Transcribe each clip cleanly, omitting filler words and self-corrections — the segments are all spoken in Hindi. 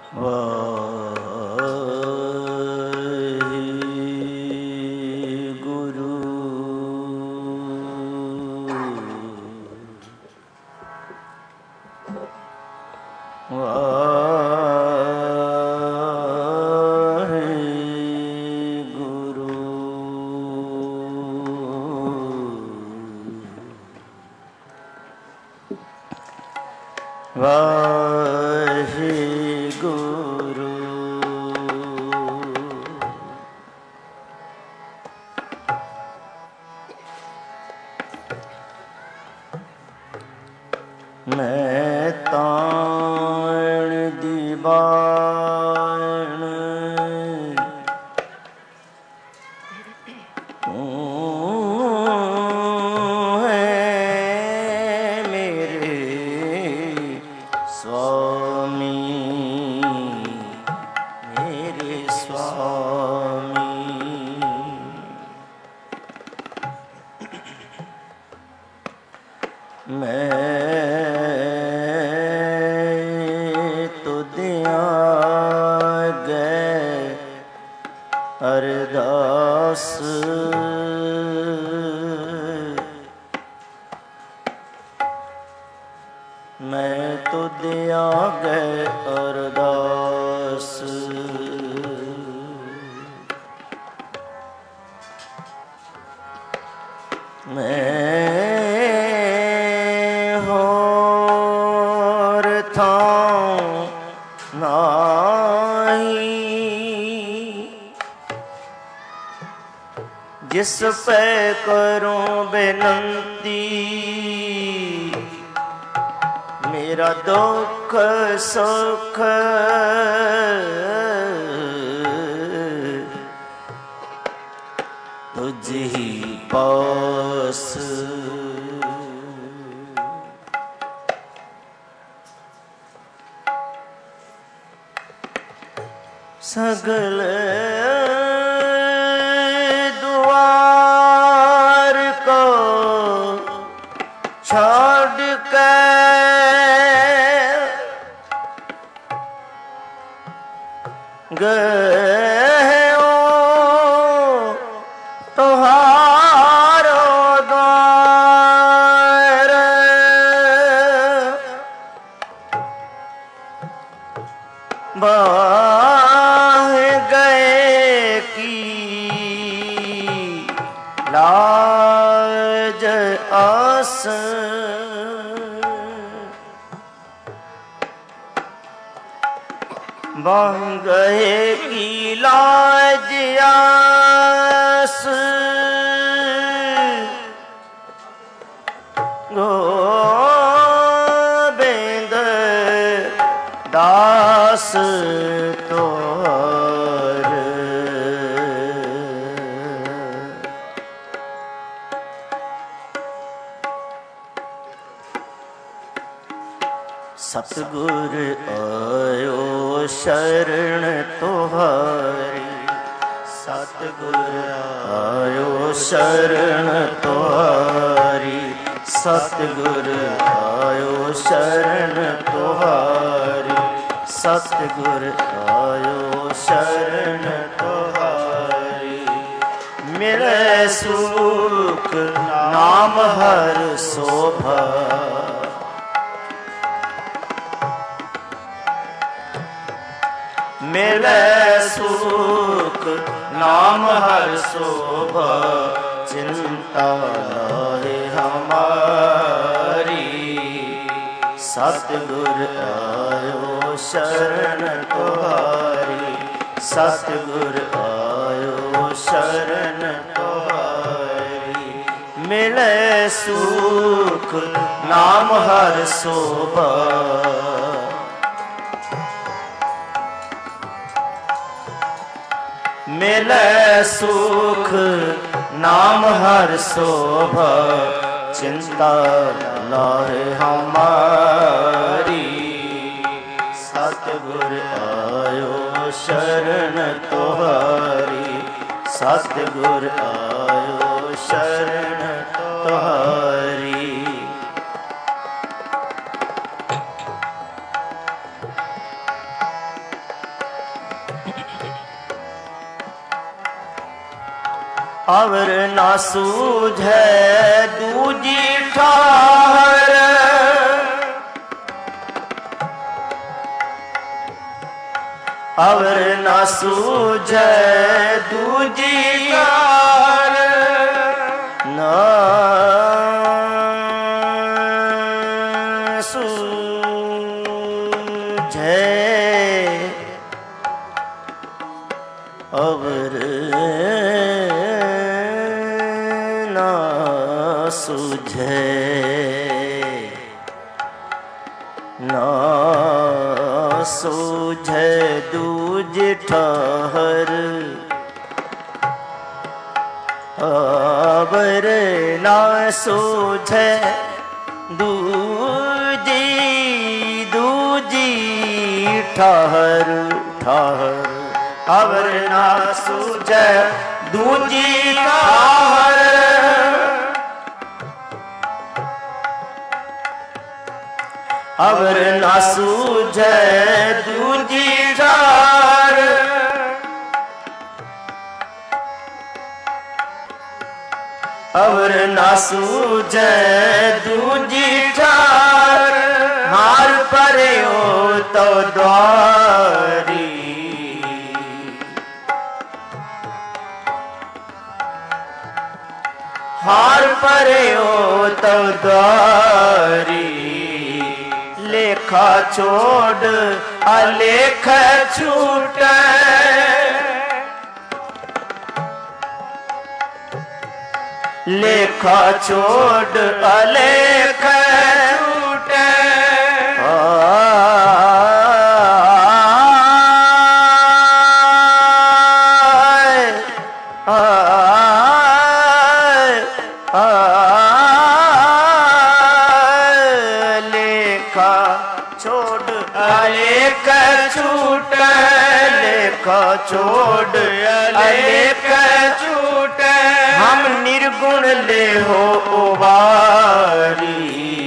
ਮੈਂ ਤਾਣ ਦੀ ਬਾਣ ਤੂੰ ਹੈ ਮੇਰੇ ਸੁਆਮੀ, ਮੇਰੇ ਸੁਆਮੀ। ਮੈਂ ਅਰਦਾਸ ਮੈਂ ਤੁਧ ਆਗੇ ਅਰਦਾਸ। ਮੈਂ ਹੋਰ ਥਾਂ ਨਾਹੀ ਜਿਸ ਪੈ ਕਰੂੰ ਬੇਨੰਤੀ, ਮੇਰਾ ਦੁੱਖ ਸੁਖ ਤੁਝ ਹੀ ਪਾਸ। ਸਗਲ ਛੱਡ ਕੇ ਗਏ ਓ ਤੁਹਾਰੋ ਦੁਆਰ, ਬਾਹ ਗਏ ਕੀ ਲਾਜ ਆਸ। ਬਾਹ ਗਏ ਕੀ ਲਾਜ ਆਸ, ਗੋਬਿੰਦ ਦਾਸ ਤੋਰ। ਸਤਿਗੁਰ ਆਇਓ ਸ਼ਰਨ ਤੁਹਾਰੀ, ਸਤਿਗੁਰ ਆਇਓ ਸ਼ਰਨ ਤੁਹਾਰੀ, ਸਤਿਗੁਰ ਆਇਓ ਸ਼ਰਨ ਤੁਹਾਰੀ, ਸਤਿਗੁਰ ਆਇਓ ਸ਼ਰਨ ਤੁਹਾਰੀ। ਮਿਲੇ ਸੁਖ ਨਾਮ ਹਰ ਸੋਭਾ, ਮਿਲੇ ਸੁਖ ਨਾਮ ਹਰ ਸੋਭਾ, ਚਿੰਤਾ ਲਾਹੇ ਹਮਾਰੀ। ਸਤਿਗੁਰ ਆਇਓ ਸ਼ਰਨ ਤੁਹਾਰੀ, ਸਤਿਗੁਰ ਆਇਓ ਸ਼ਰਨ ਤੁਹਾਰੀ। ਮਿਲੇ ਸੁਖ ਨਾਮ ਹਰ ਸੋਭਾ, ਮਿਲੇ ਸੁਖ ਨਾਮ ਹਰ ਸੋਭਾ, ਚਿੰਤਾ ਲਾਹੇ ਹਮਾਰੀ। ਸਤਿਗੁਰ ਆਇਓ ਸ਼ਰਨ ਤੁਹਾਰੀ, ਸਤਿਗੁਰ ਆਇਓ ਸ਼ਰਨ ਤੁਹਾਰੀ। अवर ना सूझे दूजी ठाहर, अवर ना सूझे दूजी ठाहर, ना सूझे अवर ना सूझे, ना सूझे दूज ठहर, अवर ना सूझे दूजी दूजी ठहर ठहर, अवर ना सूझे दूजी ठहर, अवर ना सूझे दूजी ठार, अवर ना सूझे दूजी ठार, हार परे हो तो द्वारी, हार परे हो तो द्वारी, लेखा छोड़ अलेख छूटे, लेखा छोड़ अलेख छूटे, लेखा छोड़ अलेख छूटे, लेखा छोड़ अलेख छूटे, हम निर्गुण ले हो उबारी,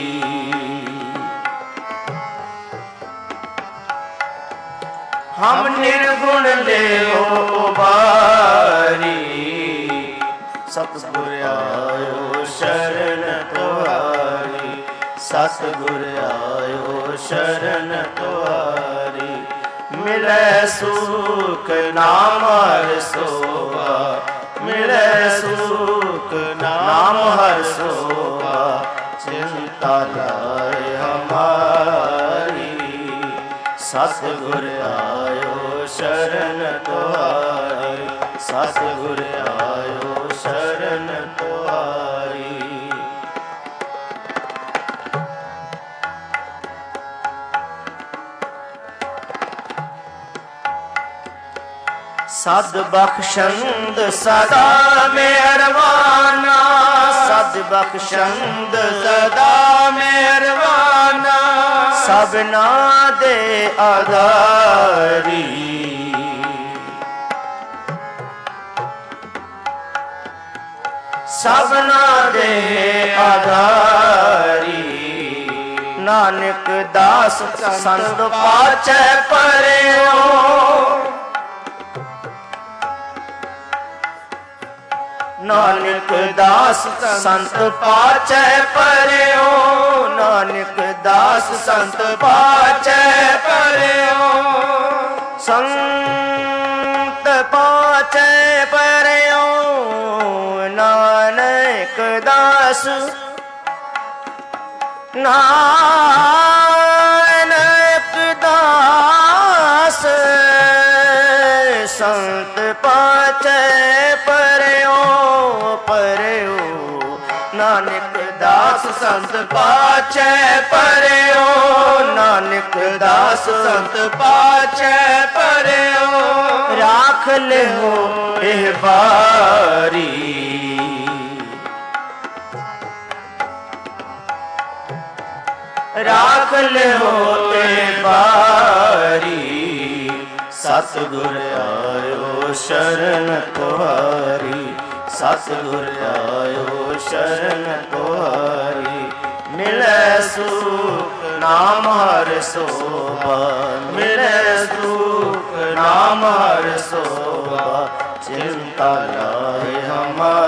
हम निर्गुण ले हो उबारी, सतगुर आयो शरण तुहारी, सतगुर आयो शरण तुहारी, मिले सुख नाम हर सोवा, मिले सुख नाम हर सोवा, चिंता लाए हमारी, सतगुर आयो शरण तुहारी, सतगुर आयो शरण तुहारी। सद बख्शंद सदा मेहरबाना, सद बख्शंद सदा मेहरबाना, सबना दे आधारी, सबना दे आधारी, नानक दास संत पाछे परेओ, नानक दास संत पाछे परेओ, नानक दास संत पाछे परेओ, संत पाछे परेओ, नानक दास नानक दास संत पाछे परेओ परेओ, नानक दास संत पाछे परेओ, नानक दास संत पाछे परेओ, राख ले हो एह बारी, राख ले हो एह बारी, सतगुर आयो शरण तुहारी, सतगुर आयो शरण तुहारी, मिले सुख नाम हर सोभा, मिले सुख नाम हर सोभा, चिंता लाए हमारी।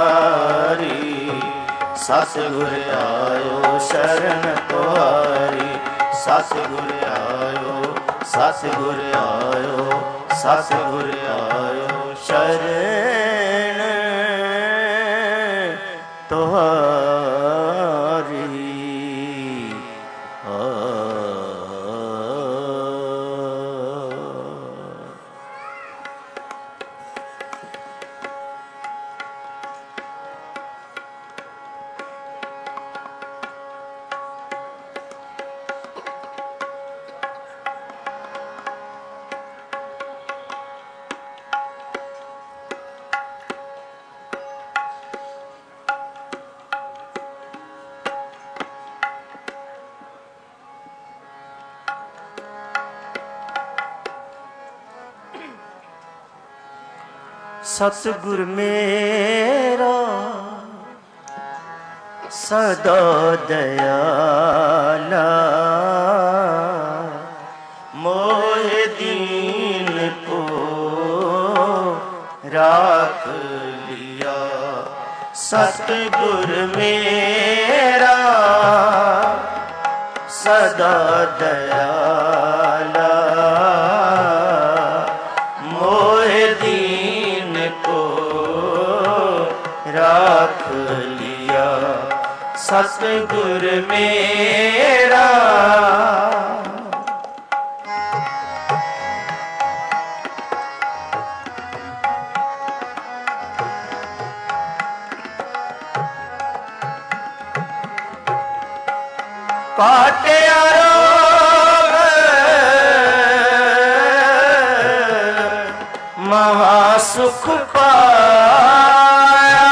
सतगुर आयो शरण तुम्हारी, सतगुर आयो, सतगुर आयो, सतगुर आयो शरण तुम्हारी। सतगुर मेरा सदा दयाला, मोहे दीन को राख लिया। सतगुर मेरा सदा दयाला, मोहे दीन को राख लिया। सतगुर मेरा काटिया रोग महासुख पाया।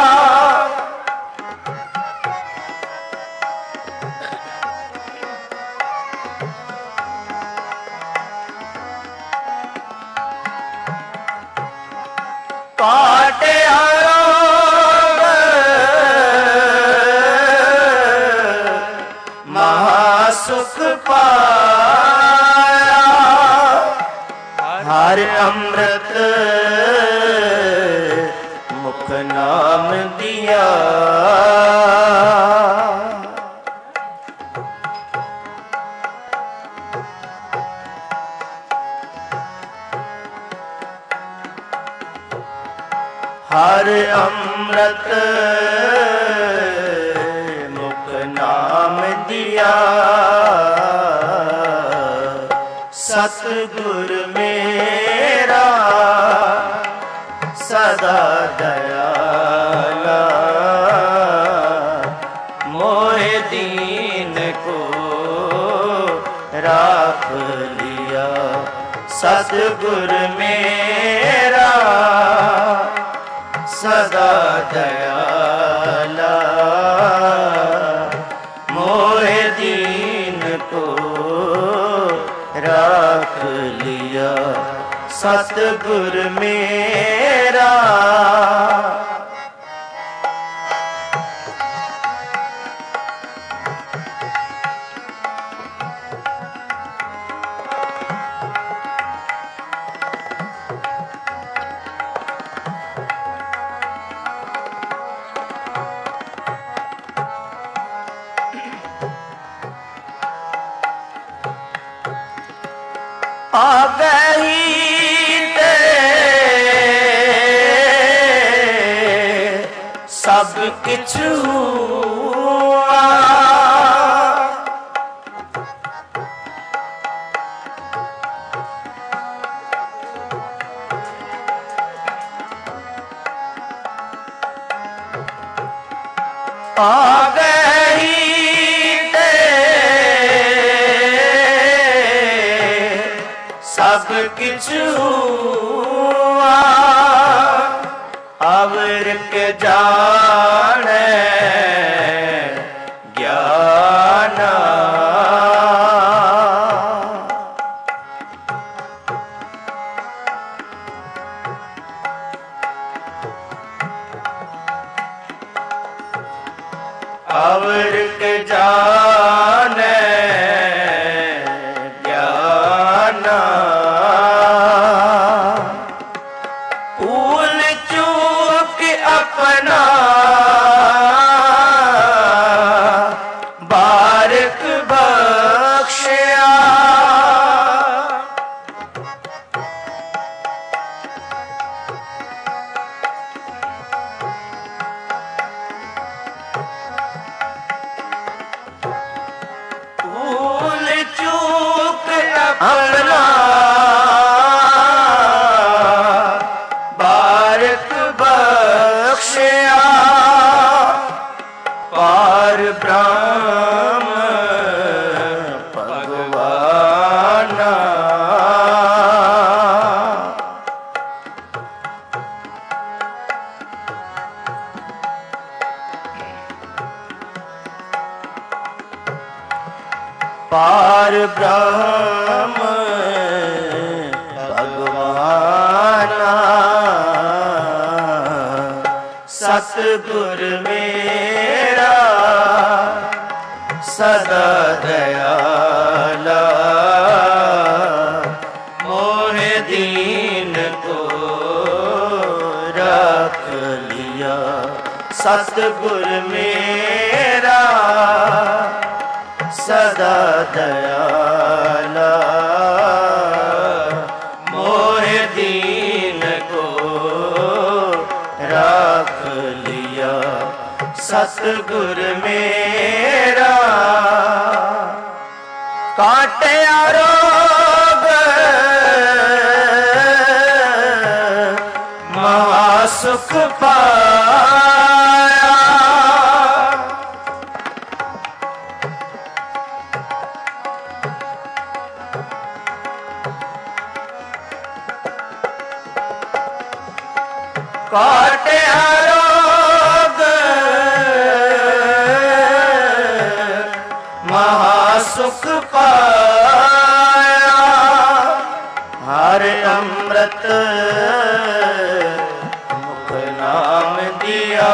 काटिया रोग महासुख पाया। हर अमृत मुख नाम दिया। हर अमृत मुख नाम दिया। सतगुर मेरा सदा दयाला, मोहे दीन को राख लिया। सतगुर मेरा सदा दयाला, मोहे दीन को राख लिया। सतगुर मेरा आ गई ते सब किछ हुआ। आ गई सब किछ हुआ। अवर के जाने ज्ञाना। अवर के जाने ज्ञाना। भूल चूक अपना सतगुर मेरा सदा दयाला मोहे दीन को रख लिया। सतगुर मेरा सदा दयाला मोहे दीन को रख लिया। सतगुर मेरा काटिया रोग महासुख पाया। काटिया रोग महासुख पाया। हर अमृत मुख नाम दिया।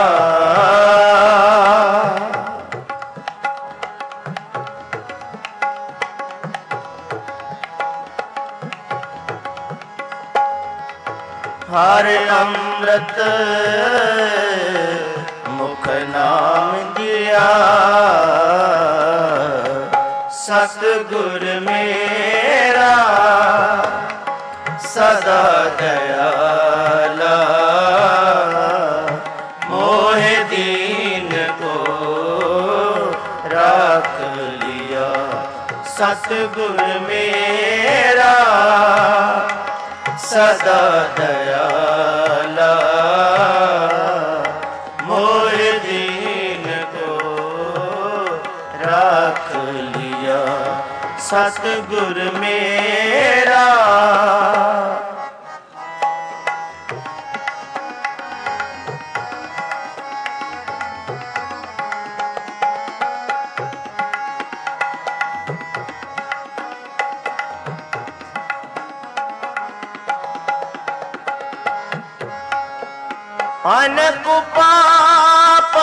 हर अमृत मुख नाम दिया। सतगुर मेरा सदा दयाला मोहे दीन को रख लिया। सतगुर मेरा सदा दयाला मोहे दीन को रख लिया। सतगुर मेरा अनक पाप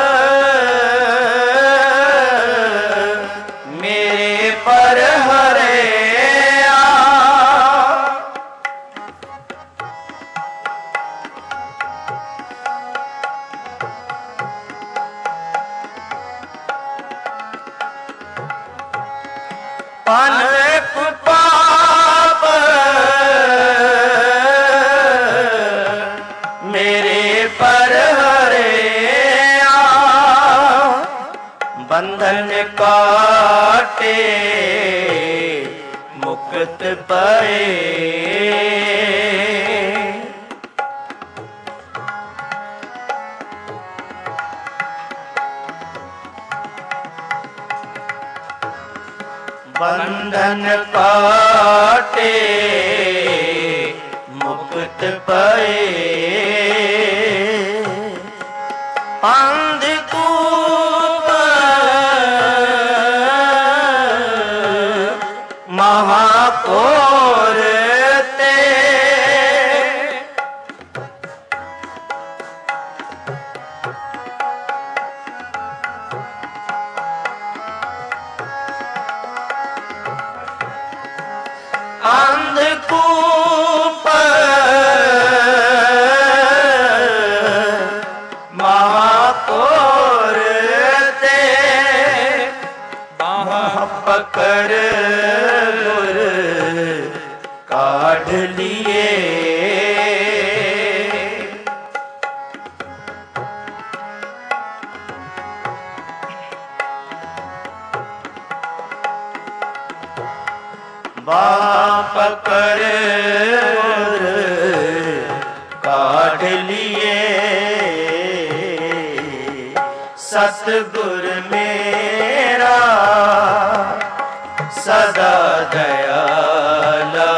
मेरे पर हरे अनक पाप मेरे पर हरे बंधन काटे मुक्त पाए। बंधन काटे मुक्त पाए। अंधकूप महाकोर ते अंधकूप महाकोर ते बाह पकड़ गुर काढ़ लिए। बाह पकड़ काढ़ लिए। सतगुर मेरा सदा दयाला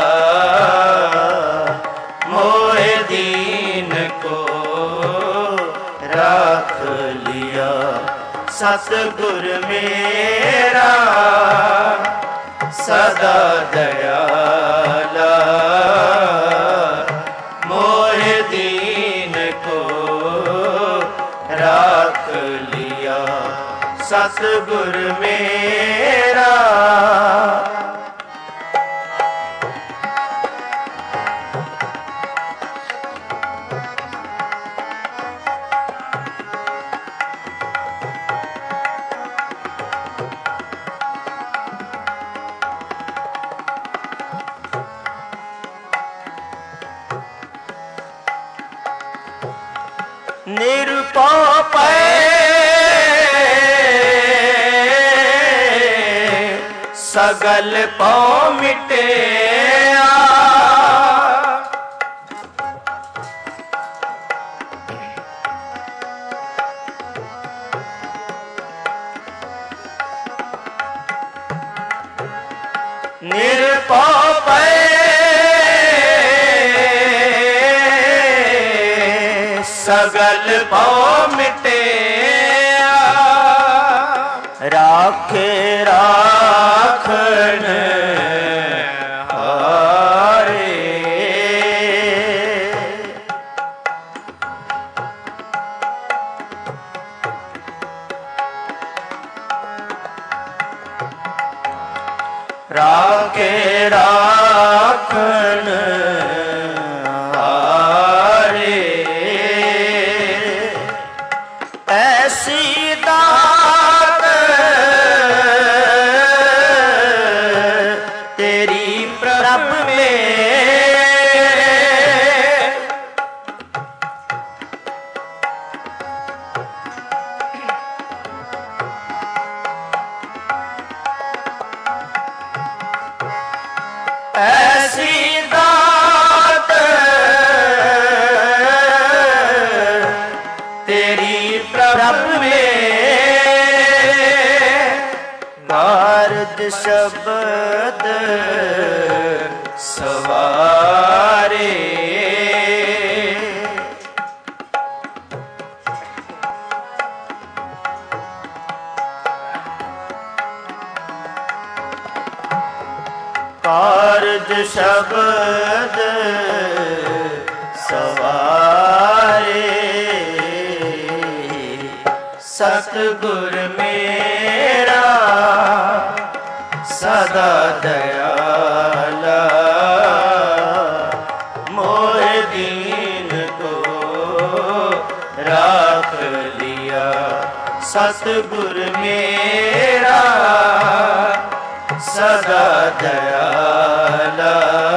मोहे दीन को रख लिया। सतगुर मेरा सदा दयाला मोहे दीन को सतगुर मेरा। निरुपम सगल पाँव मिटे निरुपम सगल पाँव मिटे राखे राखन हारे। राखे राखन ऐसी दात तेरी प्रभ में ऐसी दात तेरी प्रभ में नारद शब्द सवारे। कारज शब्द सवारे सतगुर मेरा सदा दयाला। मोह दीन को राख लिया सतगुर मेरा सदा दयाला।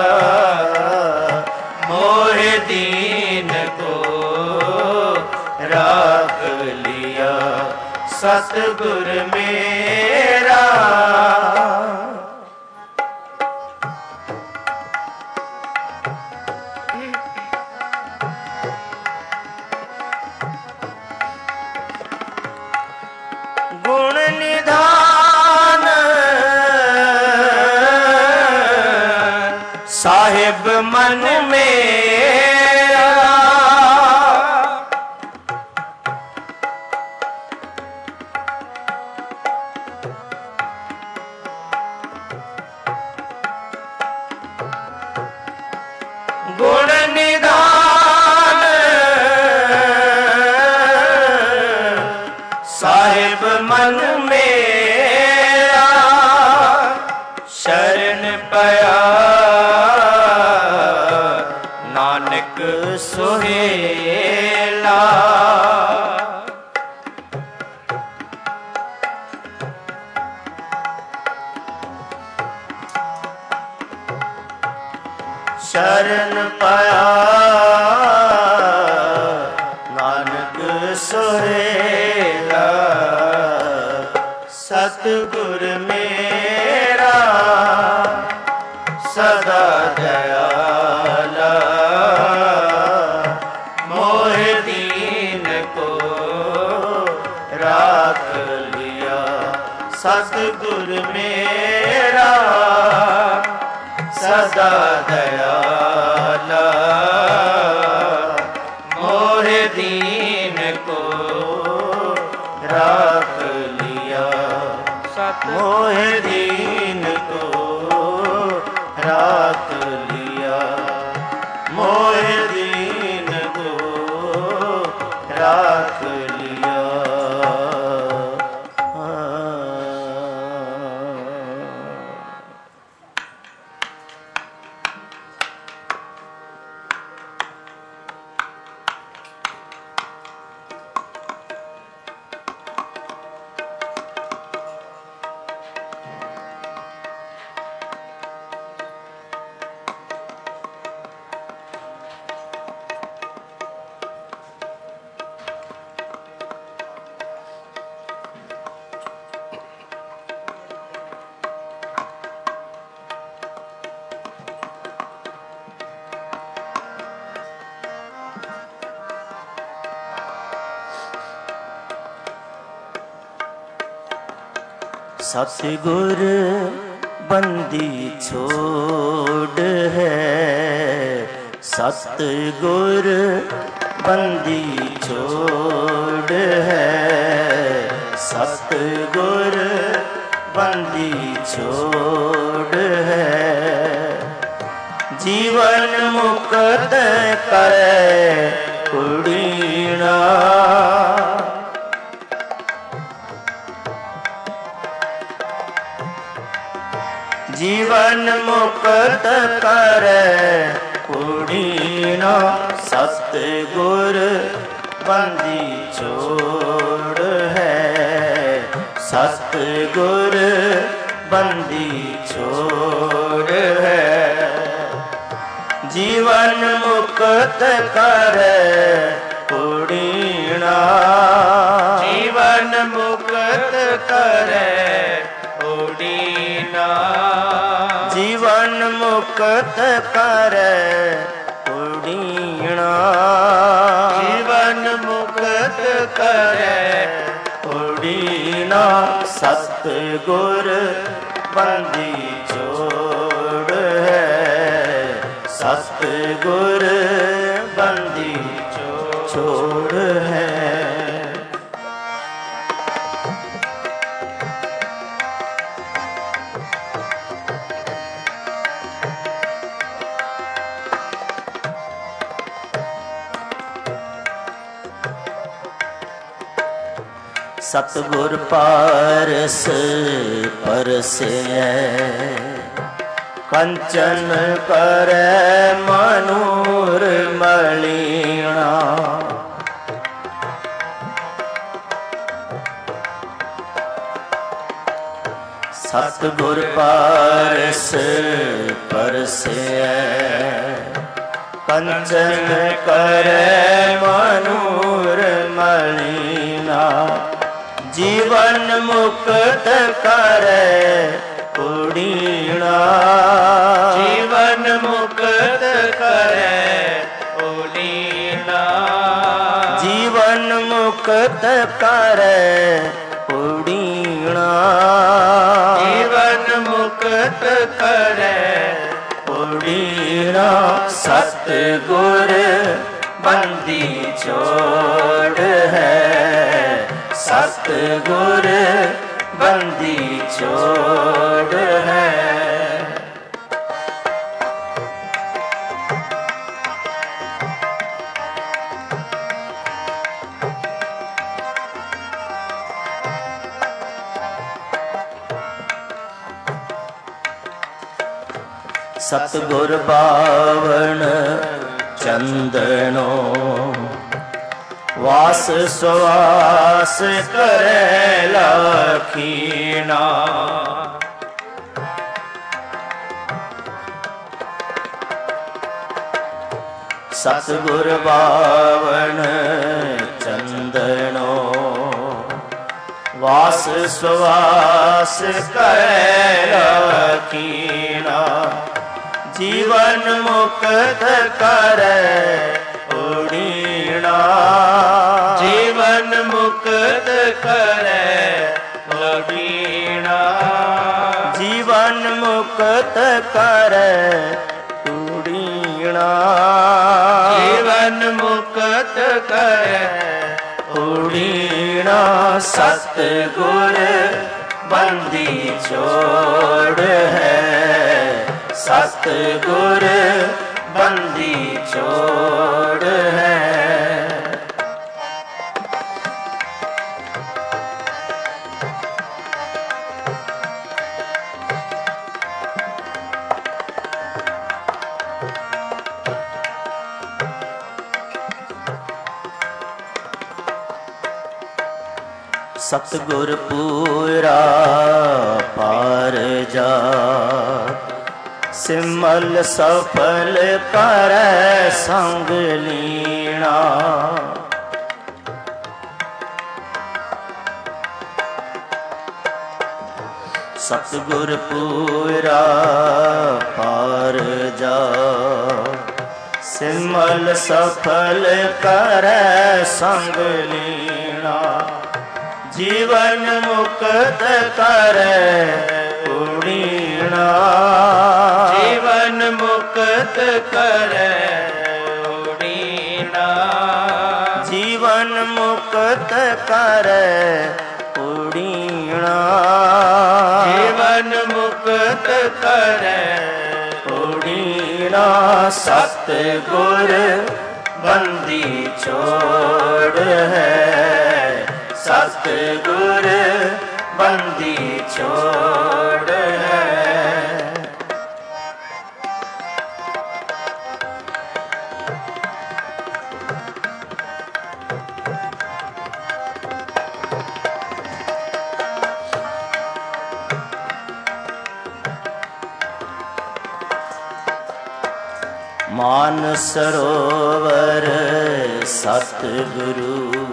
मोह दीन को राख लिया सतगुर मेरा। गुण निधान साहिब मन मेरा। गुण निधान साहिब मन मेरा। शरण पया नानक सोहेला। शरण पाया नानक सोहेला। सतगुर मेरा सदा दयाला। मोह दीन को राख लिया सतगुर मेरा सदा दयाला। मोह दीन को राख लिया मोह दीन को राख लिया। मोह दीन को राख लिया। सतगुर बंदी छोड़ है, सतगुर बंदी छोड़ है, सतगुर बंदी छोड़ है। जीवन मुक्त करे कुड़ीना, जीवन मुक्त करे कुड़ीना, सतगुर बंदी छोड़ है, सतगुर बंदी छोड़ है। जीवन मुक्त करे कुड़ीना, जीवन मुक्त करे कुड़ीना, जीवन मुक्त करे कुड़ीना, जीवन मुक्त करे कुड़ीना, सतगुर बंदी छोड़ है, सतगुर बंदी छोड़ है। सतगुर पारस परसे कंचन करे मनूर मलिना, सतगुर पारस परसे कंचन करे मनूर मलिना, जीवन मुक्त करे कुड़ीना, जीवन मुक्त करे कुड़ीना, जीवन मुक्त करे कुड़ीना, जीवन मुक्त करे कुड़ीना, सतगुर बंदी छोड़ है, सतगुर बंदी छोड़ है। सतगुर बावण चंदनो वास स्वास करे लखीना, सतगुर बावण चंदनो वास स्वास करे लखीना, जीवन मुक्त करे कुड़ीना, जीवन मुक्त करे कुड़ीना, जीवन मुक्त करे कुड़ीना, जीवन मुक्त करे कुड़ीना, सतगुर बंदी छोड़ है, सतगुर बंदी छोड़ है। सतगुर पूरा पार जा, सिमल सफल करे संग लीना, सतगुर पूरा पार जा, सिमल सफल करे संग लीना, जीवन मुक्त करे उड़ीना, जीवन मुक्त करे उड़ीना, जीवन मुक्त करे उड़ीना, जीवन मुक्त करे उड़ीना। सतगुर बंदी छोड़ है, सतगुर बंदी छोड़ है। मान सरोवर सतगुरु,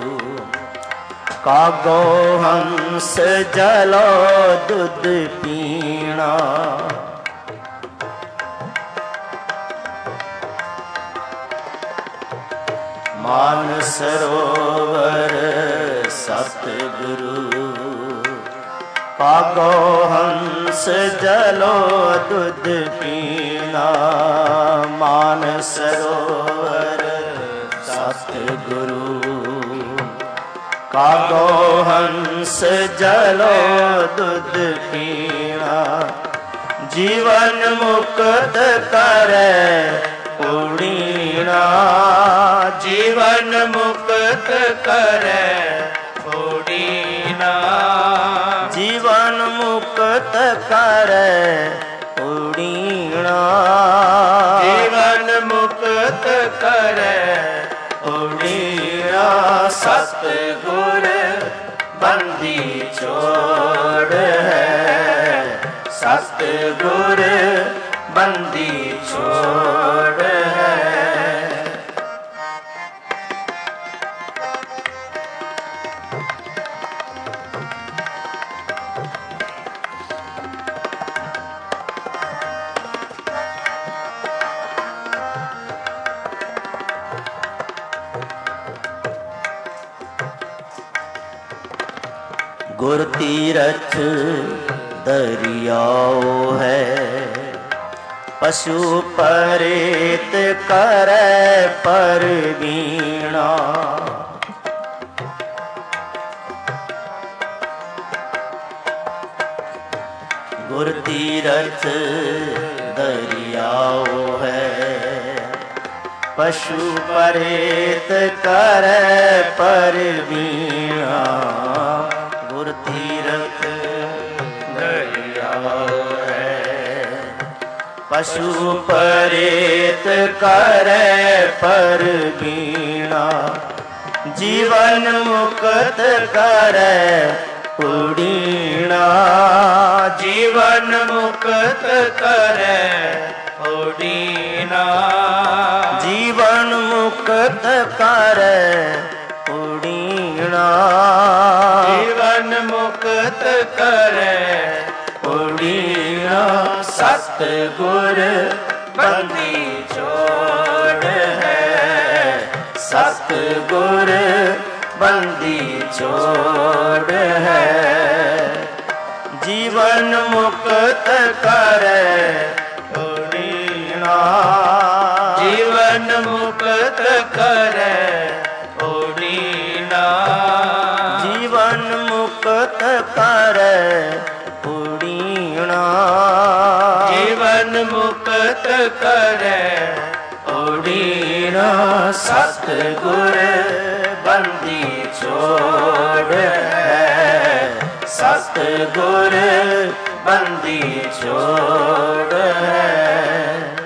कागो हंस जलो दूध पीना। मान सरोवर सतगुरु, कागो हंस जलो दूध पीना। मान सरोवर सतगुरु, कागो हंस जलो दूध पीना। जीवन मुक्त करे उड़ीना, जीवन मुक्त करे उड़ीना, जीवन मुक्त करे उड़ीना, जीवन मुक्त करे उड़ीना। सतगुर बंदी छोड़ है, सतगुर बंदी छोड़ है। गुर तीरथ दरियाओ है, पशु परेत करे परवीणा। गुर तीरथ दरियाओ है, पशु परेत करे परवीणा। गुर तीरथ दरियाओ है, पशु परेत करे परवीणा। जीवन मुक्त करे उड़ीना, जीवन मुक्त करे उड़ीना, जीवन मुक्त करे उड़ीना, जीवन मुक्त करे उड़ीना। सतगुर बंदी छोड़ है, सतगुर बंदी छोड़ है। जीवन मुक्त करे उड़ीना, जीवन मुक्त करे उड़ीना, जीवन मुक्त करे उड़ीना, जीवन मुक्त करे उड़ीना। सतगुर बंदी छोड़ है, सतगुर बंदी छोड़ है।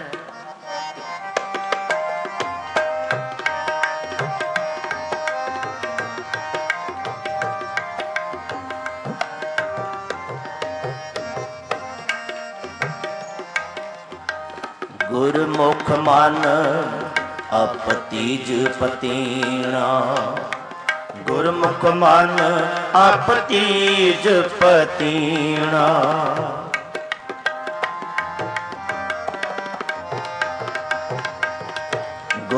गुरमुख मन अपतीज पतीना, गुरमुख मन अपतीज पतीना।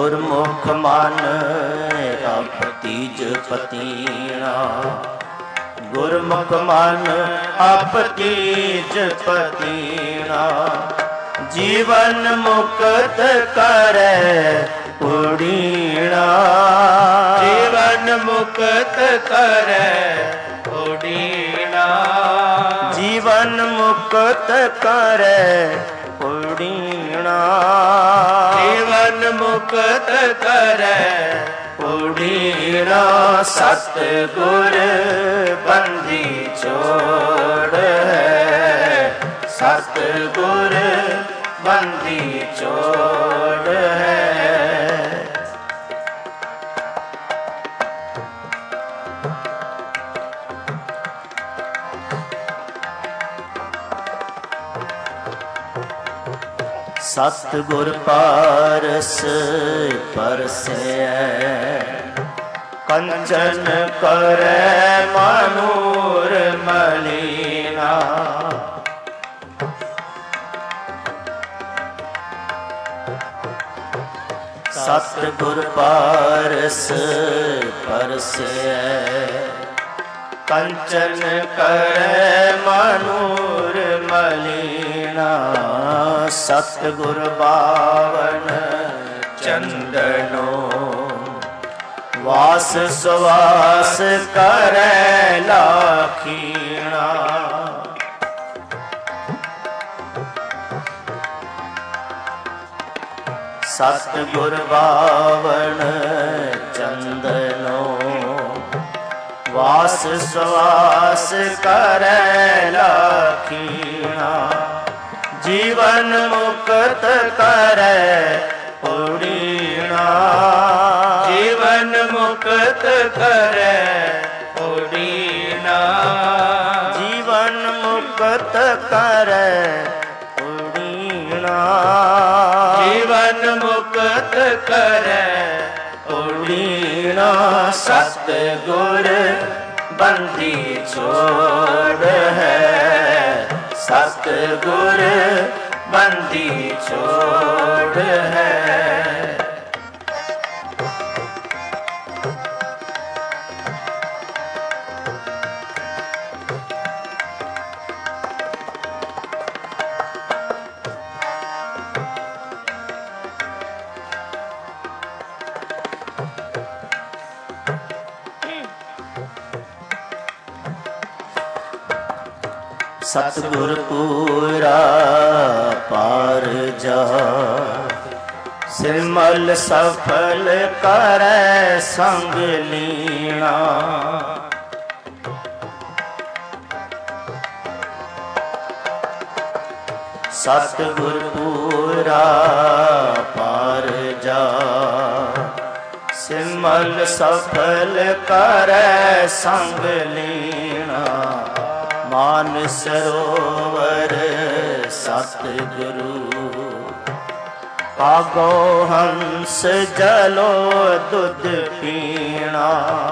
गुरमुख मन अपतीज पतीना, ਗੁਰਮੁਖ ਮਨ ਆਪ ਤੀਜ ਪਤੀਣਾ। ਜੀਵਨ ਮੁਕਤ ਕਰੈ ਉਡੀਣਾ। ਜੀਵਨ ਮੁਕਤ ਕਰੈ ਉਡੀਣਾ। ਜੀਵਨ ਮੁਕਤ ਕਰੈ ਉਡੀਣਾ। ਜੀਵਨ ਮੁਕਤ ਕਰੈ ਉਡੀਣਾ। ਸਤਿਗੁਰ ਬੰਦੀ ਛੋੜ ਹੈ। ਸਤਿਗੁਰ ਬੰਦੀ ਛੋੜ ਹੈ। ਸਤਿਗੁਰ ਪਾਰਸ ਪਰਸੈ। ਕੰਚਨ ਕਰੈ ਮਨੂਰ ਮਲੀਨਾ। ਸਤਿਗੁਰ ਪਾਰਸ ਪਰਸੈ। ਕੰਚਨ ਕਰੈ ਮਨੂਰ ਮਲੀਨਾ। ਸਤਿਗੁਰ ਬਾਵਨ ਚੰਦਨੋ। ਵਾਸ ਸਵਾਸ ਕਰੈ ਲਾਖੀਣਾ। ਸਤਿਗੁਰ ਬਾਵਨ ਚੰਦਨੋ। ਵਾਸ ਸਵਾਸ ਕਰੈ ਲਾਖੀਣਾ। ਜੀਵਨ ਮੁਕਤ ਕਰੈ ਉਡੀਣਾ। ਜੀਵਨ ਮੁਕਤ ਕਰੈ ਉਡੀਣਾ। ਜੀਵਨ ਮੁਕਤ ਕਰੈ ਉਡੀਣਾ। ਜੀਵਨ ਮੁਕਤ ਕਰੈ ਉਡੀਣਾ। ਸਤਿਗੁਰ ਬੰਦੀ ਛੋੜ ਹੈ। ਸਤਿਗੁਰ ਬੰਦੀ ਛੋੜ ਹੈ। ਸਤਿਗੁਰ ਪੂਰਾ ਪਾਰ ਜਾ। ਸਿਮਲ ਸਫਲ ਕਰੈ ਸੰਗ ਲੀਣਾ। ਸਤਿਗੁਰ ਪੂਰਾ ਪਾਰ ਜਾ। ਸਿਮਲ ਸਫਲ ਕਰੈ ਸੰਗ ਲੀਣਾ। ਮਾਨ ਸਰੋਵਰ ਸਤਿਗੁਰੂ। ਪਾਗੋ ਹੰਸ ਜਲੋ ਦੁੱਧ ਪੀਣਾ।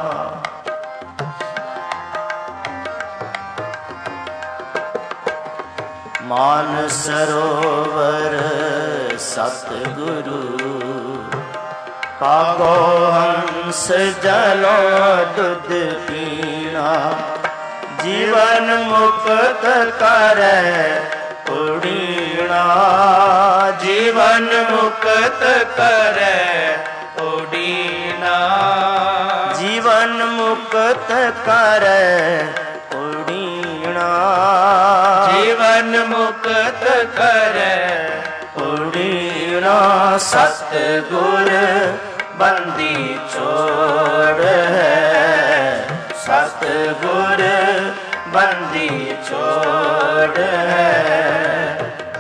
ਮਾਨ ਸਰੋਵਰ ਸਤਿਗੁਰੂ। ਪਾਗੋ ਹੰਸ ਜਲੋ ਦੁੱਧ ਪੀਣਾ। ਜੀਵਨ ਮੁਕਤ ਕਰੈ ਉਡੀਣਾ। ਜੀਵਨ ਮੁਕਤ ਕਰੈ ਉਡੀਣਾ। ਜੀਵਨ ਮੁਕਤ ਕਰੈ ਉਡੀਣਾ। ਜੀਵਨ ਮੁਕਤ ਕਰੈ ਉਡੀਣਾ। ਸਤਿਗੁਰ ਬੰਦੀ ਛੋੜ ਹੈ। ਸਤਿਗੁਰ ਬੰਦੀ ਛੋੜ ਹੈ।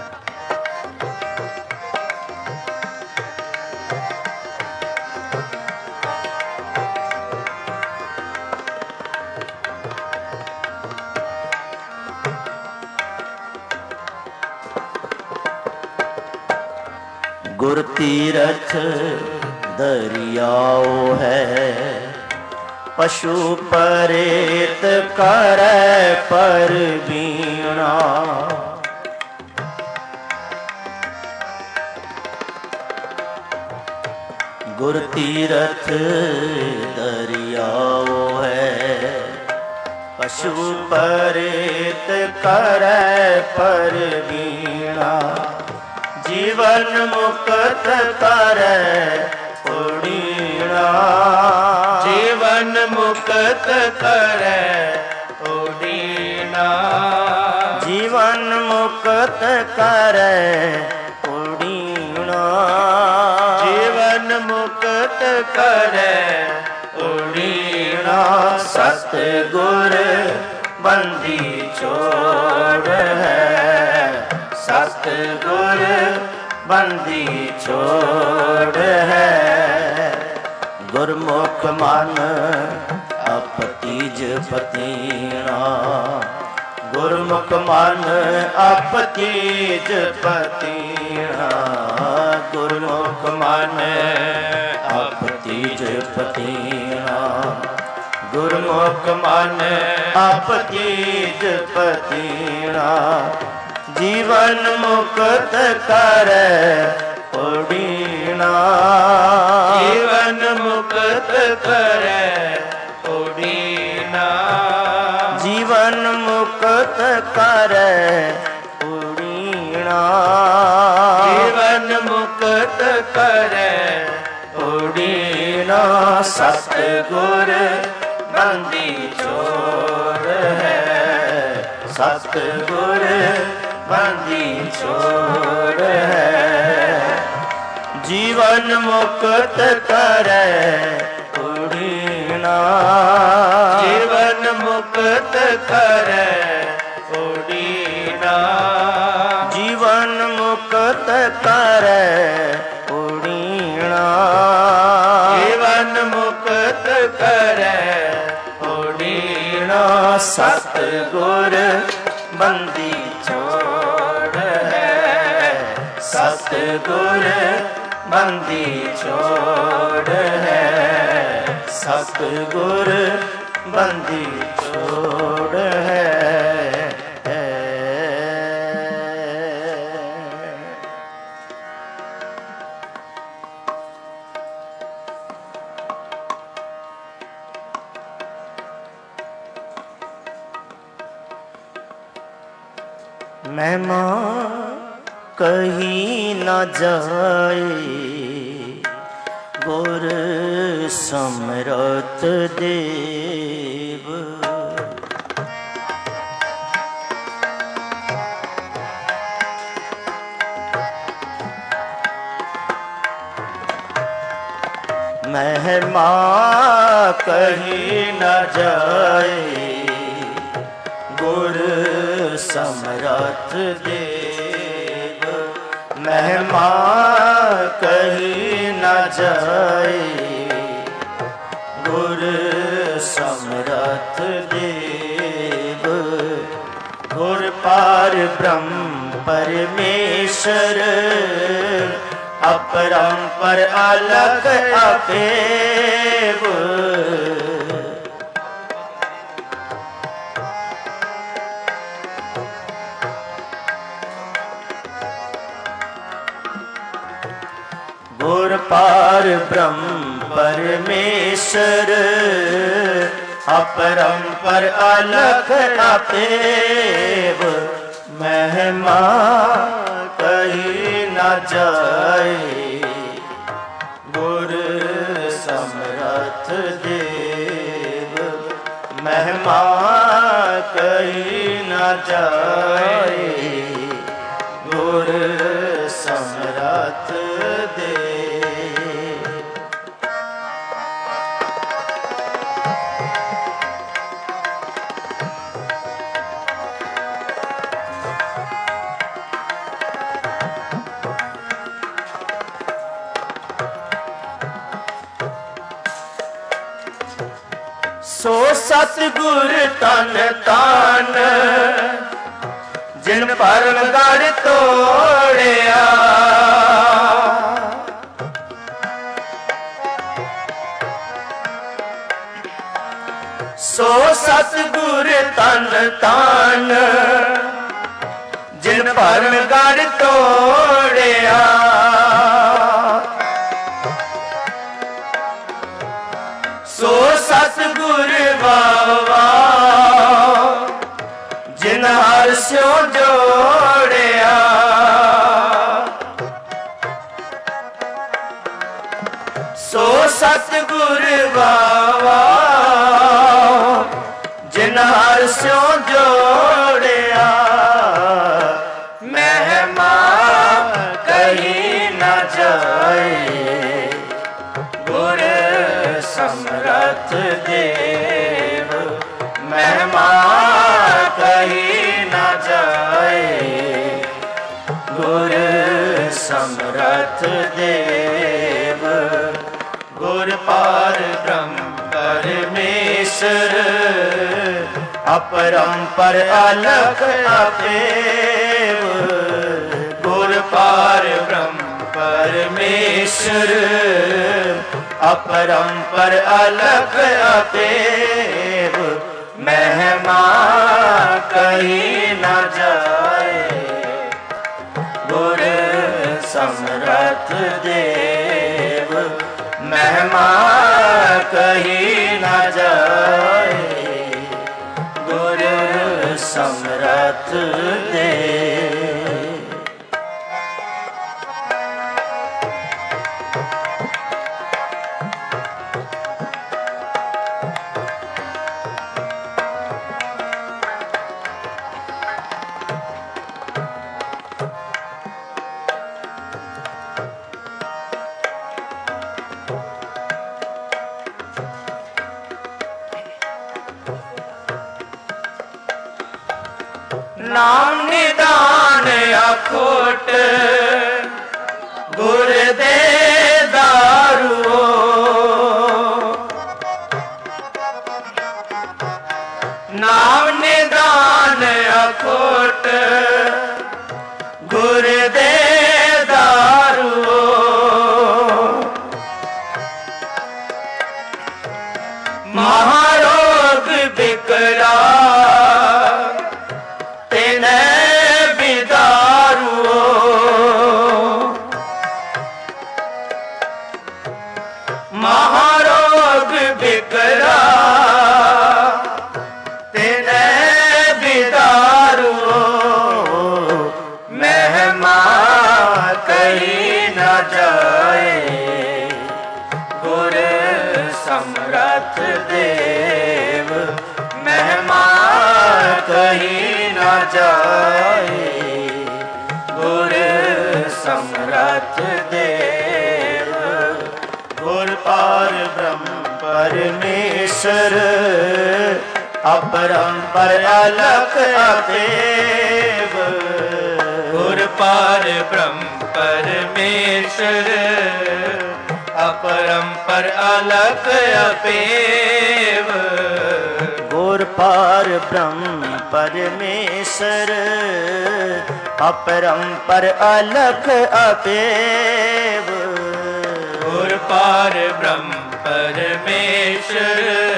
ਗੁਰ ਤੀਰਥ ਦਰਿਆਓ ਹੈ। ਪਸ਼ੂ ਪਰੇਤ ਕਰੈ ਪਰਬੀਣਾ। ਗੁਰ ਤੀਰਥ ਦਰਿਆਓ ਹੈ। ਪਸ਼ੂ ਪਰੇਤ ਕਰੈ ਪਰਵੀਣਾ, ਜੀਵਨ ਮੁਕਤ ਕਰੈ ਉਡੀਣਾ, ਜੀਵਨ ਮੁਕਤ ਕਰੈ ਉਡੀਣਾ, ਜੀਵਨ ਮੁਕਤ ਕਰੈ ਉਡੀਣਾ, ਜੀਵਨ ਮੁਕਤ ਕਰੈ ਉਡੀਣਾ। ਸਤਿਗੁਰ ਬੰਦੀ ਛੋੜ ਹੈ, ਸਤਿਗੁਰ ਬੰਦੀ ਛੋੜ ਹੈ, ਗੁਰਮੁਖ ਮਨ ਆਪਤੀਜ ਪਤੀਣਾ, ਗੁਰਮੁਖ ਮਨ ਆਪਤੀਜ ਪਤੀਣਾ, ਗੁਰਮੁਖ ਮਨ ਆਪਤੀਜ ਪਤੀਣਾ, ਗੁਰਮੁਖ ਮਨ ਆਪਤੀਜ ਪਤੀਣਾ, ਜੀਵਨ ਮੁਕਤ ਕਰੈ ਉਡੀਣਾ, ਜੀਵਨ ਮੁਕਤ ਕਰੈ ਉਡੀਣਾ, ਜੀਵਨ ਮੁਕਤ ਕਰੈ ਉਡੀਣਾ, ਜੀਵਨ ਮੁਕਤ ਕਰੈ ਉਡੀਣਾ। ਸਤਿਗੁਰ ਬੰਦੀ ਛੋੜ ਹੈ, ਸਤਿਗੁਰ ਬੰਦੀ ਛੋੜ ਹੈ, ਜੀਵਨ ਮੁਕਤ ਕਰੈ ਉਡੀਣਾ, ਜੀਵਨ ਮੁਕਤ ਕਰੈ ਉਡੀਣਾ, ਜੀਵਨ ਮੁਕਤ ਕਰੈ ਉਡੀਣਾ, ਜੀਵਨ ਮੁਕਤ ਕਰੈ ਉਡੀਣਾ। ਸਤਿਗੁਰ ਬੰਦੀ ਛੋੜ ਹੈ, ਸਤਿਗੁਰ ਬੰਦੀ ਛੋੜ ਹੈ, ਸਤਿਗੁਰ ਬੰਦੀ ਛੋੜ ਹੈ। ਮਹਿਮਾ ਕਹੀ ਨਾ ਜਾਏ, ਗੁਰ ਸਮਰਤ ਦੇਵ, ਮਹਿਮਾ ਕਹੀ ਨਾ ਜਾਏ, ਗੁਰ ਸਮਰਥ ਦੇਵ, ਮਹਿਮਾ ਕਹੀ ਨਾ ਜਾਏ, ਗੁਰ ਸਮਰਥ ਦੇਵ, ਗੁਰ ਪਾਰ ਬ੍ਰਹਮ ਪਰਮੇਸ਼ਰ, ਅਪਰੰਪਰ ਅਲਖ ਅਪੇਵ, ਗੁਰ ਪਾਰ ਬ੍ਰਹਮ ਪਰਮੇਸ਼ਰ, ਅਪਰੰਪਰ ਅਲਖ ਅਪੇਵ, ਮਹਿਮਾ ਕਹੀ ਨਾ ਜਾਏ, ਗੁਰ ਸਮਰਥ ਦੇਵ, ਮਹਿਮਾ ਕਹੀ ਨਾ ਜਾਏ, ਗੁਰ ਸਮਰਥ ਦੇਵ। ਸੋ ਸਤਿਗੁਰ ਤਨ ਤਾਨ, ਜਿਨ ਪਰਮ ਗੜ੍ਹ ਤੋੜਿਆ, ਸੋ ਸਤਿਗੁਰ ਤਨ ਤਾਨ, ਜਿਨ ਪਰਮ ਗੜ੍ਹ ਤੋੜਿਆ, ਸੋ ਸਤਿਗੁਰ ਵਾਵਾ स्यों जोड़िया। सो सतगुर बावा जिन हर स्यों जोड़िया। महिमा कही न जाए गुर समरथ देव। महिमा कही न जाए गुर समरथ देव। गुर पार ब्रह्म परमेश्वर अपरंपर अलख अपेव। गुर पार ब्रह्म परमेश्वर अपरंपर अलख अपेव। महिमा कही न जाए गुर समरथ देव। महिमा कही न जाए गुर समरथ देव। नाम निदान अखोट गुर दे दारू। नाम निदान अखोट गुर दे दारू। महारोग बिकरा महारोग बिकरा तेने बिदारू। महिमा कही न जाए गुर समरथ देव। महिमा कही न जाए गुर समरथ देव। गुर पार ब्रह्म परमेश्वर अपरंपर अलख अपेव। गुर पार ब्रह्म परमेश्वर अपरंपर अलख अपेव। गुर पार ब्रह्म परमेश्वर अपरंपर अलख अपेव। गुर पार ब्रह्म परमेश्वर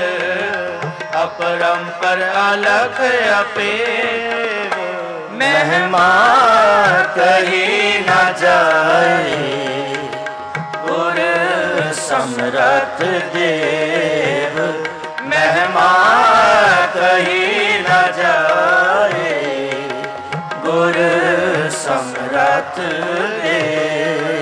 अपरंपर अलख अपेव। महिमा कही न जाए गुर समरथ देव। महिमा कही न जाए गुर समरथ देव।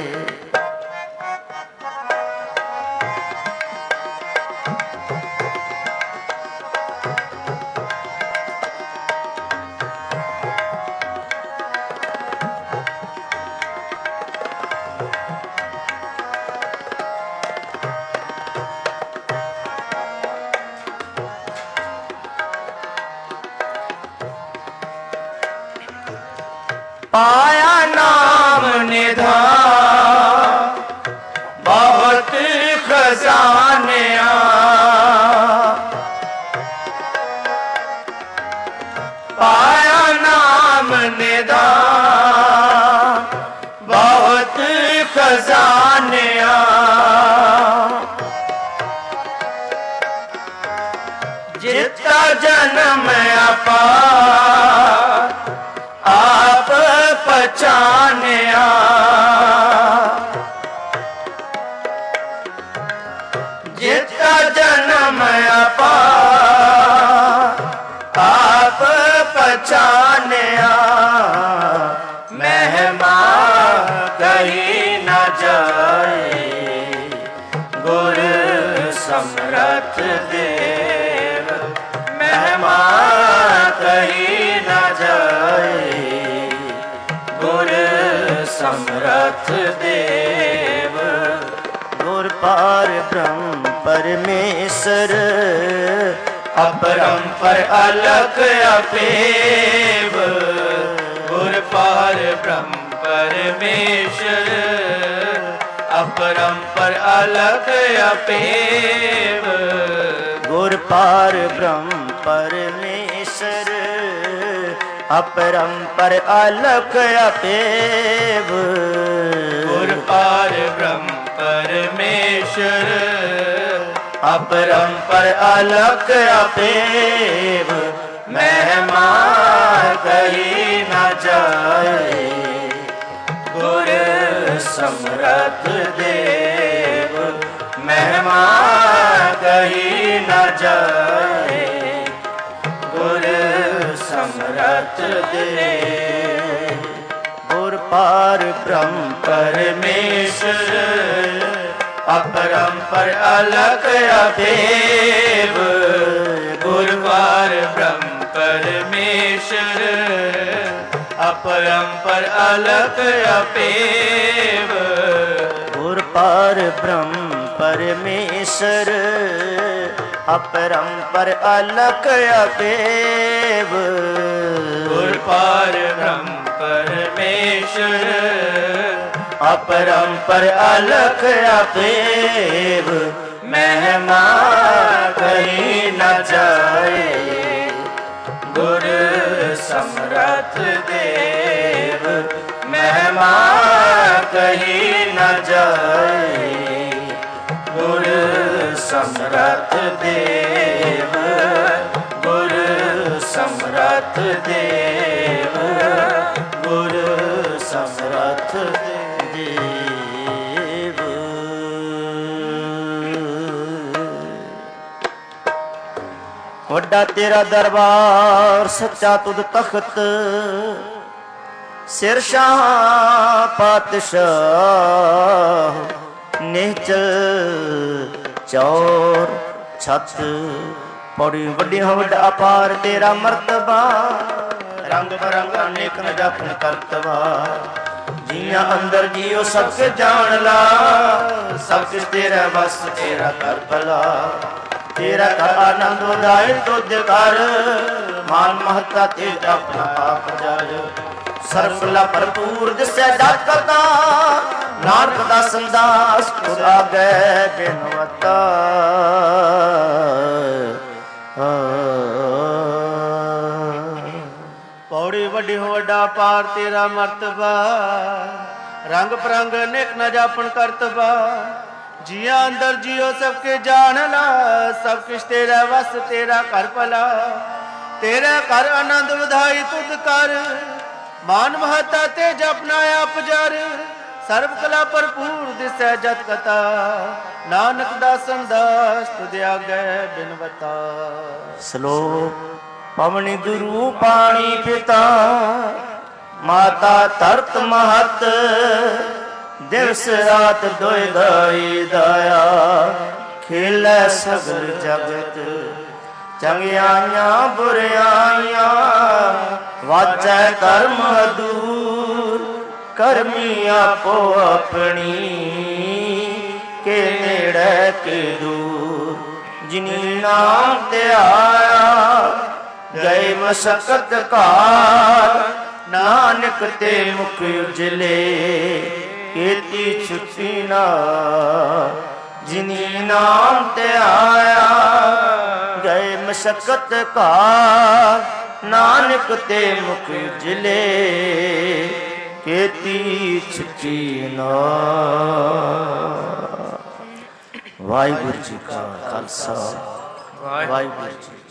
पाया नाम निधान बहुत खजानिया। पाया नाम निधान बहुत खजानिया। जितना जन्म अपार आप पहचानिया। जितना जन्म अपार आप पहचान ਸਮਰਥ ਦੇਵ, ਮਹਿਮਾ ਕਹੀ ਨਾ ਜਾਏ, ਗੁਰ ਸਮਰਥ ਦੇਵ। ਗੁਰ ਪਾਰ ਬ੍ਰਹਮ ਪਰਮੇਸ਼ਰ, अपरंपर अलख अपेव, गुर पार ब्रह्म परमेश्वर, अपरंपर अलख अपेव। गुर पार ब्रह्म परमेश्वर, अपरंपर अलख अपेव। गुर पार ब्रह्म परमेश्वर, अपरंपर अलख अपेव, महिमा कही न जाए, गुर समरथ देव, महिमा कही न जाए, गुर समरथ देव। गुर पार ब्रह्म परमेश्वर, अपरंपर अलख अपेव, गुर पार ब्रह्म परमेश्वर, अपरंपर अलख अपेव। गुर पार ब्रह्म परमेश्वर, अपरंपर अलख अपेव। गुर पार ब्रह्म परमेश्वर, अपरंपर अलख अपेव, महिमा कही न जाए, गुर समरथ देव, महिमा कही न जाए, गुर समरथ देव, गुर समरथ देव, गुर समरथ देव। ਵੱਡਾ ਤੇਰਾ ਦਰਬਾਰ ਸੱਚਾ ਤੁਧ ਤਖਤ, ਸਿਰ ਸ਼ਾਹ ਪਾਤਸ਼ਾਹ ਨਿਹਚਲ ਚੌਰ ਛੱਤ। ਪੌੜੀ ਵੱਡੀ ਵੱਡਾ ਅਪਾਰ ਤੇਰਾ ਮਰਤਬਾ, ਰੰਗ ਬਰੰਗ ਅਨੇਕ ਨ ਜਾਪਨ ਕਰਤਵਾ। ਜੀਆਂ ਅੰਦਰ ਜੀਓ ਸਭ ਕੇ ਜਾਣ ਲਾ, ਸਭ ਕਿਸ ਤੇਰਾ ਬਸ ਤੇਰਾ ਕਰ ਭਲਾ। ਤੇਰਾ ਕਰ ਆਨੰਦ ਉਦਾਏ ਤੁਧ ਕਰ, ਮਾਨ ਮਹੱਤਾ ਤੇਜ ਆਪਣਾ ਆਪ ਜਰ। ਸਰਫਲਾ ਭਰਪੂਰ ਦਿਸੈ ਜਤ ਕਰਤਾ, ਨਾਨਕ ਦਾ ਸੰਦਾਸ ਖੁਦ ਆਗੇ ਬਿਨਵਤਾ। ਪੌੜੀ ਵੱਡੀ ਵੱਡਾ ਪਾਰ ਤੇਰਾ ਮਰਤਬਾ, ਰੰਗ ਪਰੰਗ ਅਨੇਕ ਨ ਜਾਪਨ ਕਰਤਬਾ। ਜੀਆਂ ਅੰਦਰ ਜੀਓ ਸਭ ਕੇ ਜਾਣ ਲਾ, ਸਭ ਕਿਛ ਤੇਰਾ ਵਸ ਤੇਰਾ ਕਰ ਭਲਾ। ਤੇਰਾ ਕਰ ਆਨੰਦ ਵਧਾਈ ਤੁਧ ਕਰ, ਮਾਨ ਮਹੱਤਾ ਤੇ ਜਪਨਾ ਆਪ ਜਰ। ਸਰਬ ਕਲਾ ਭਰਪੂਰ ਦਿਸੈ ਜਤ ਕਤਾ, ਨਾਨਕ ਦਾ ਸੰਦਾਸ ਤੁਧ ਆਗੇ ਬਿਨਵਤਾ। ਸ਼ਲੋਕ ਪਵਨੀ ਗੁਰੂ ਪਾਣੀ ਪਿਤਾ, ਮਾਤਾ ਧਰਤ ਮਹਤ। ਦਿਵਸ ਰਾਤ ਦੋਇ ਦਾਈ ਦਾਇਆ, ਖੇਲੈ ਸਗਲ ਜਗਤ। ਚੰਗਿਆਈਆਂ ਬੁਰਿਆਈਆਂ, ਵਾਚੈ ਕਰਮ ਦੂਰ। ਕਰਮੀ ਆਪੋ ਆਪਣੀ, ਕੇ ਨੇੜੇ ਕੇ ਦੂਰ। ਜਿਨੀ ਨਾਮ ਤੇ ਆਇਆ, ਗਏ ਮਸਕਤ ਘਾਰ। ਨਾਨਕ ਤੇ ਮੁਖ ਉਜਲੇ, ਕੀਤੀ ਛੁੱਟੀ ਨਾ। ਜਿਨੀ ਨਾਮ ਤੇ ਆਇਆ, ਗਏ ਮਸਕਤ ਘਾਰ। ਨਾਨਕ ਤੇ ਮੁਖ ਉਜਲੇ, ਕੀਤੀ ਛੁੱਟੀ ਨਾ। ਵਾਹਿਗੁਰੂ ਜੀ ਕਾ ਖਾਲਸਾ, ਵਾਹਿਗੁਰੂ ਜੀ।